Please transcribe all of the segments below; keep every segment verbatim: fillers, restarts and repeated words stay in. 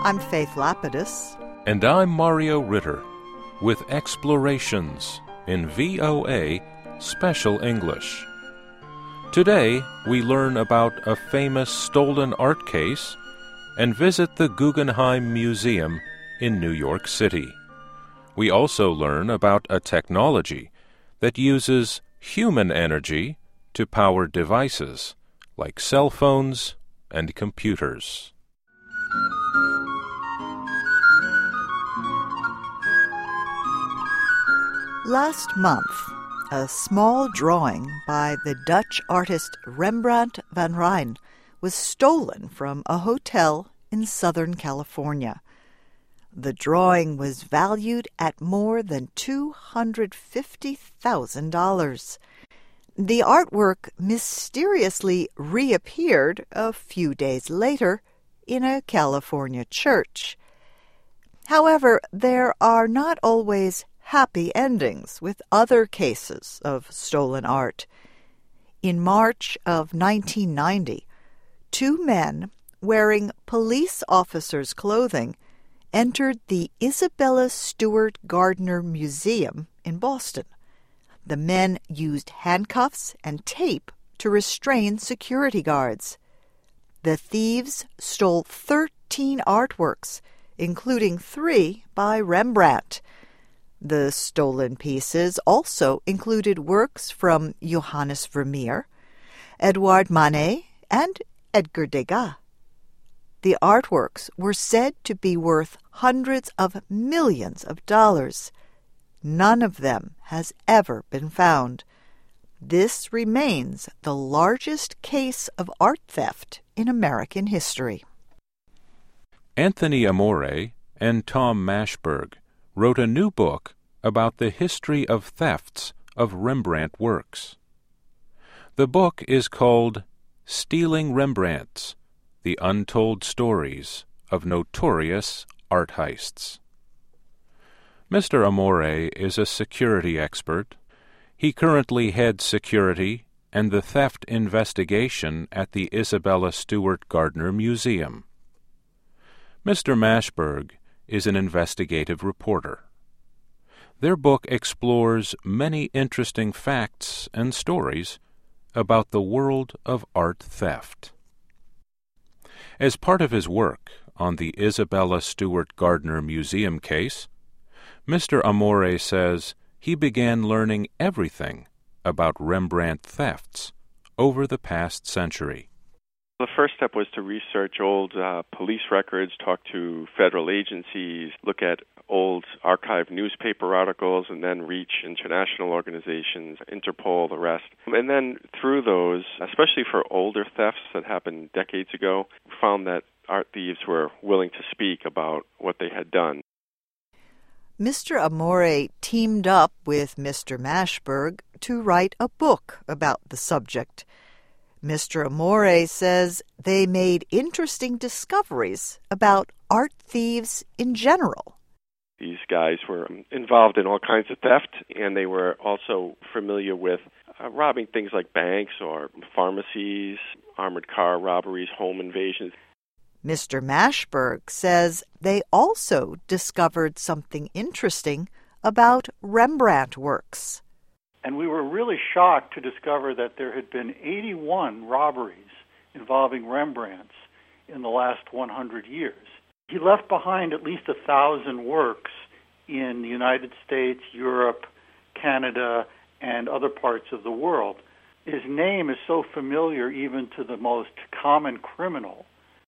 I'm Faith Lapidus. And I'm Mario Ritter, with Explorations in V O A Special English. Today, we learn about a famous stolen art case and visit the Guggenheim Museum in New York City. We also learn about a technology that uses human energy to power devices like cell phones and computers. Last month, a small drawing by the Dutch artist Rembrandt van Rijn was stolen from a hotel in Southern California. The drawing was valued at more than two hundred fifty thousand dollars. The artwork mysteriously reappeared a few days later in a California church. However, there are not always happy endings with other cases of stolen art. In March of nineteen ninety, two men wearing police officers' clothing entered the Isabella Stewart Gardner Museum in Boston. The men used handcuffs and tape to restrain security guards. The thieves stole thirteen artworks, including three by Rembrandt. The stolen pieces also included works from Johannes Vermeer, Edouard Manet, and Edgar Degas. The artworks were said to be worth hundreds of millions of dollars. None of them has ever been found. This remains the largest case of art theft in American history. Anthony Amore and Tom Mashberg wrote a new book about the history of thefts of Rembrandt works. The book is called Stealing Rembrandts: The Untold Stories of Notorious Art Heists. Mister Amore is a security expert. He currently heads security and the theft investigation at the Isabella Stewart Gardner Museum. Mister Mashberg is an investigative reporter. Their book explores many interesting facts and stories about the world of art theft. As part of his work on the Isabella Stewart Gardner Museum case, Mister Amore says he began learning everything about Rembrandt thefts over the past century. The first step was to research old uh, police records, talk to federal agencies, look at old archived newspaper articles, and then reach international organizations, Interpol, the rest. And then through those, especially for older thefts that happened decades ago, found that art thieves were willing to speak about what they had done. Mister Amore teamed up with Mister Mashberg to write a book about the subject. Mister Amore says they made interesting discoveries about art thieves in general. These guys were involved in all kinds of theft, and they were also familiar with uh, robbing things like banks or pharmacies, armored car robberies, home invasions. Mister Mashberg says they also discovered something interesting about Rembrandt works. And we were really shocked to discover that there had been eighty-one robberies involving Rembrandts in the last one hundred years. He left behind at least a thousand works in the United States, Europe, Canada, and other parts of the world. His name is so familiar even to the most common criminal.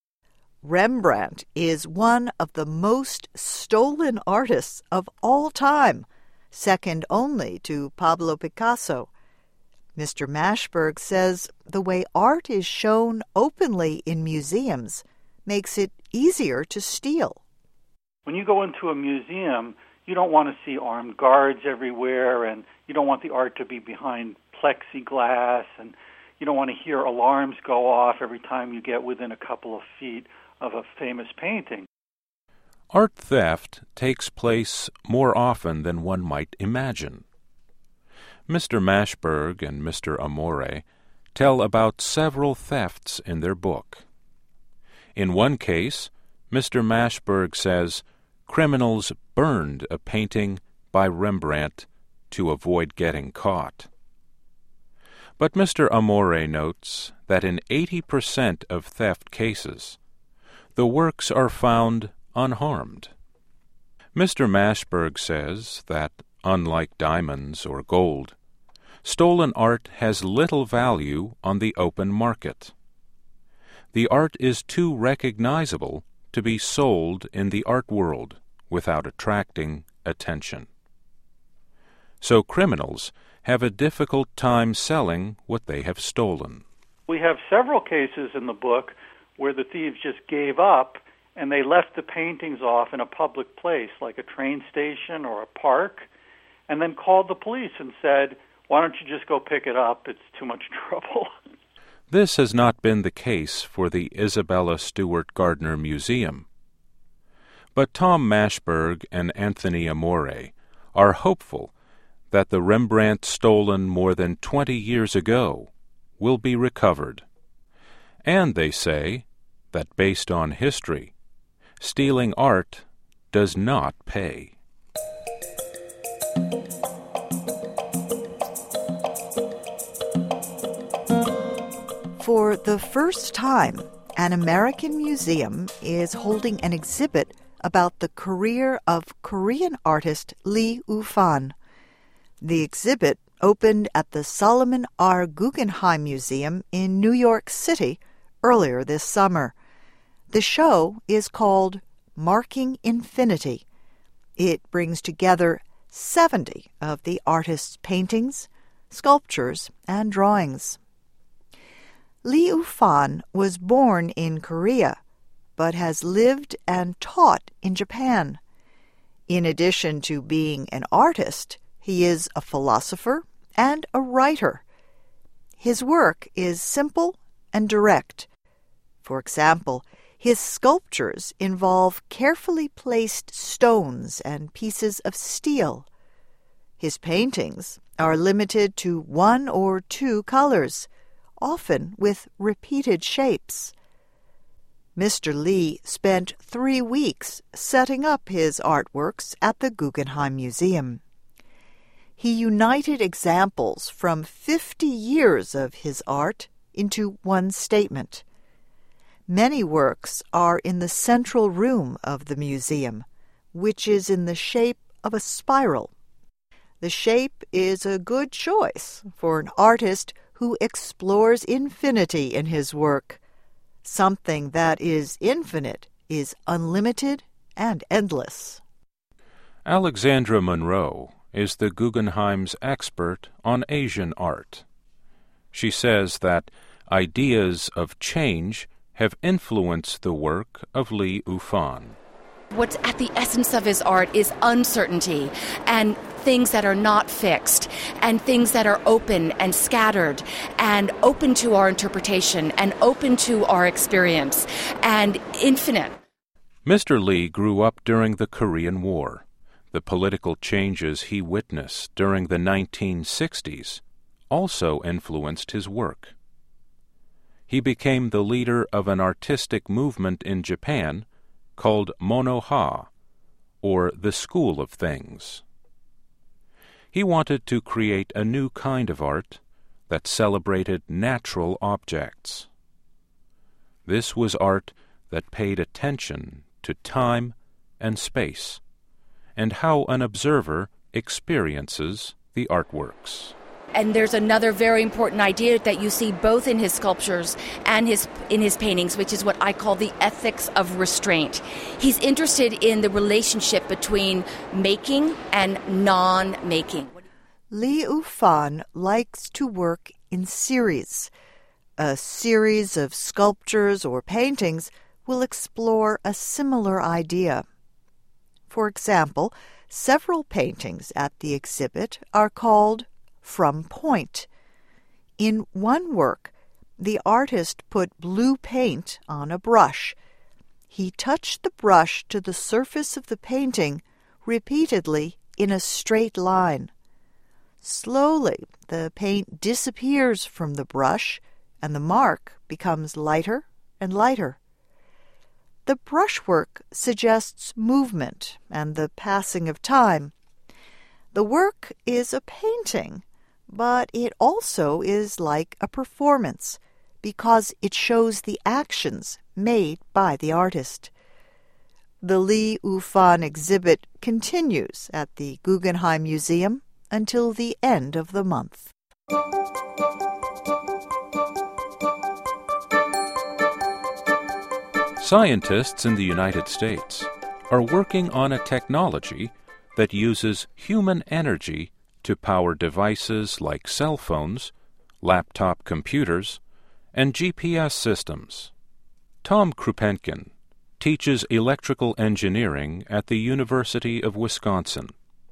Rembrandt is one of the most stolen artists of all time, second only to Pablo Picasso. Mister Mashberg says the way art is shown openly in museums makes it easier to steal. When you go into a museum, you don't want to see armed guards everywhere, and you don't want the art to be behind plexiglass, and you don't want to hear alarms go off every time you get within a couple of feet of a famous painting. Art theft takes place more often than one might imagine. Mister Mashberg and Mister Amore tell about several thefts in their book. In one case, Mister Mashberg says criminals burned a painting by Rembrandt to avoid getting caught. But Mister Amore notes that in eighty percent of theft cases, the works are found unharmed. Mister Mashberg says that, unlike diamonds or gold, stolen art has little value on the open market. The art is too recognizable to be sold in the art world without attracting attention. So criminals have a difficult time selling what they have stolen. We have several cases in the book where the thieves just gave up and they left the paintings off in a public place, like a train station or a park, and then called the police and said, "Why don't you just go pick it up? It's too much trouble." This has not been the case for the Isabella Stewart Gardner Museum. But Tom Mashberg and Anthony Amore are hopeful that the Rembrandt stolen more than twenty years ago will be recovered. And they say that based on history, stealing art does not pay. For the first time, an American museum is holding an exhibit about the career of Korean artist Lee Ufan. The exhibit opened at the Solomon R. Guggenheim Museum in New York City earlier this summer. The show is called Marking Infinity. It brings together seventy of the artist's paintings, sculptures, and drawings. Lee Ufan was born in Korea, but has lived and taught in Japan. In addition to being an artist, he is a philosopher and a writer. His work is simple and direct. For example, his sculptures involve carefully placed stones and pieces of steel. His paintings are limited to one or two colors, often with repeated shapes. Mister Lee spent three weeks setting up his artworks at the Guggenheim Museum. He united examples from fifty years of his art into one statement. Many works are in the central room of the museum, which is in the shape of a spiral. The shape is a good choice for an artist who explores infinity in his work. Something that is infinite is unlimited and endless. Alexandra Monroe is the Guggenheim's expert on Asian art. She says that ideas of change have influenced the work of Lee Ufan. What's at the essence of his art is uncertainty and things that are not fixed and things that are open and scattered and open to our interpretation and open to our experience and infinite. Mister Lee grew up during the Korean War. The political changes he witnessed during the nineteen sixties also influenced his work. He became the leader of an artistic movement in Japan called Mono-ha, or the School of Things. He wanted to create a new kind of art that celebrated natural objects. This was art that paid attention to time and space, and how an observer experiences the artworks. And there's another very important idea that you see both in his sculptures and his in his paintings, which is what I call the ethics of restraint. He's interested in the relationship between making and non-making. Lee Ufan likes to work in series. A series of sculptures or paintings will explore a similar idea. For example, several paintings at the exhibit are called From Point. In one work, the artist put blue paint on a brush. He touched the brush to the surface of the painting repeatedly in a straight line. Slowly, the paint disappears from the brush, and the mark becomes lighter and lighter. the brushwork suggests movement and the passing of time. The work is a painting, but it also is like a performance because it shows the actions made by the artist. The Li Yufan exhibit continues at the Guggenheim Museum until the end of the month. Scientists in the United States are working on a technology that uses human energy to power devices like cell phones, laptop computers, and G P S systems. Tom Krupenkin teaches electrical engineering at the University of Wisconsin.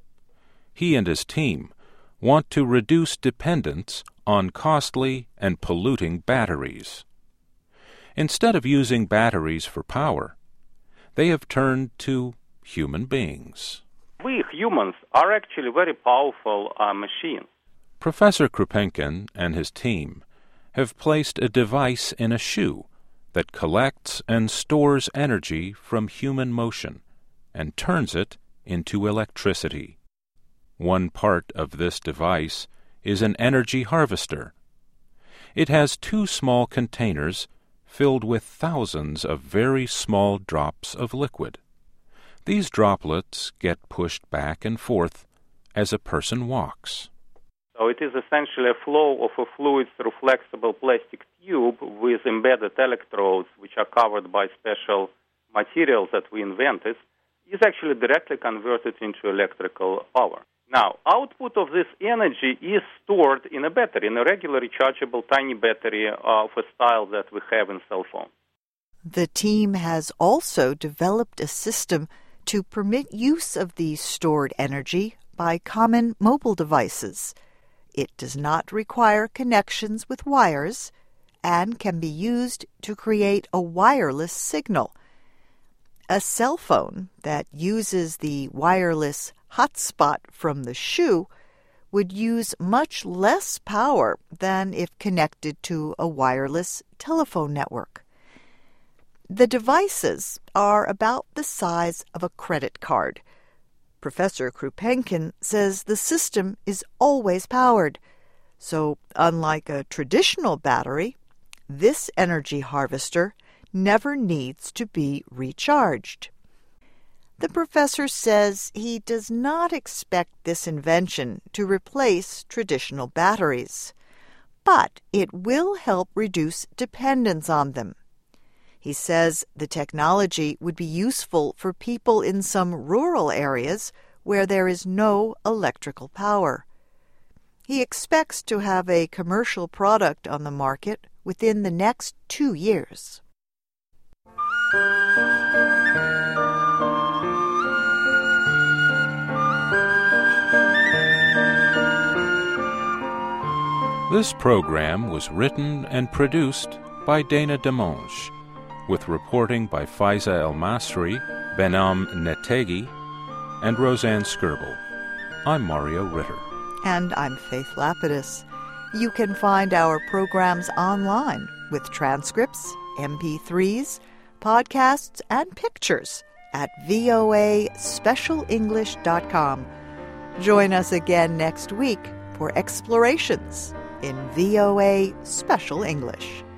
He and his team want to reduce dependence on costly and polluting batteries. Instead of using batteries for power, they have turned to human beings. We humans are actually very powerful uh, machines. Professor Krupenkin and his team have placed a device in a shoe that collects and stores energy from human motion and turns it into electricity. One part of this device is an energy harvester. It has two small containers filled with thousands of very small drops of liquid. These droplets get pushed back and forth as a person walks. So it is essentially a flow of a fluid through flexible plastic tube with embedded electrodes, which are covered by special materials that we invented, is actually directly converted into electrical power. Now, output of this energy is stored in a battery, in a regular rechargeable tiny battery of a style that we have in cell phones. The team has also developed a system to permit use of the stored energy by common mobile devices. It does not require connections with wires and can be used to create a wireless signal. A cell phone that uses the wireless hotspot from the shoe would use much less power than if connected to a wireless telephone network. The devices are about the size of a credit card. Professor Krupenkin says the system is always powered, so unlike a traditional battery, this energy harvester never needs to be recharged. The professor says he does not expect this invention to replace traditional batteries, but it will help reduce dependence on them. He says the technology would be useful for people in some rural areas where there is no electrical power. He expects to have a commercial product on the market within the next two years. This program was written and produced by Dana Demonge, with reporting by Faiza El-Masri, Behnam Neteghi, and Roseanne Skirble. I'm Mario Ritter. And I'm Faith Lapidus. You can find our programs online with transcripts, M P threes, podcasts, and pictures at V O A special english dot com. Join us again next week for explorations in V O A Special English.